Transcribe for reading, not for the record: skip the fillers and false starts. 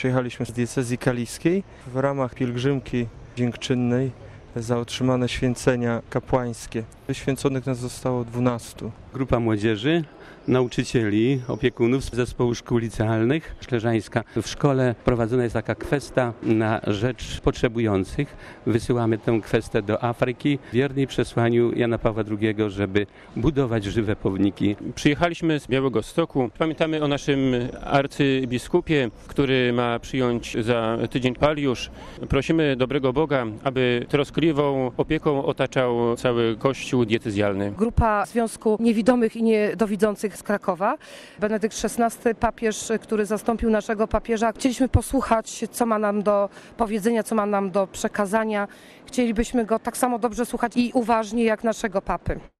Przyjechaliśmy z diecezji kaliskiej w ramach pielgrzymki dziękczynnej za otrzymane święcenia kapłańskie. Wyświęconych nas zostało 12. Grupa młodzieży, nauczycieli, opiekunów z zespołu szkół licealnych Szklerzańska. W szkole prowadzona jest taka kwesta na rzecz potrzebujących. Wysyłamy tę kwestę do Afryki, wierni przesłaniu Jana Pawła II, żeby budować żywe pomniki. Przyjechaliśmy z Białegostoku. Pamiętamy o naszym arcybiskupie, który ma przyjąć za tydzień paliusz. Prosimy dobrego Boga, aby troskliwą opieką otaczał cały Kościół diecezjalny. Grupa Związku Niewidomych i Niedowidzących z Krakowa. Benedykt XVI, papież, który zastąpił naszego papieża. Chcieliśmy posłuchać, co ma nam do powiedzenia, co ma nam do przekazania. Chcielibyśmy go tak samo dobrze słuchać i uważnie jak naszego papy.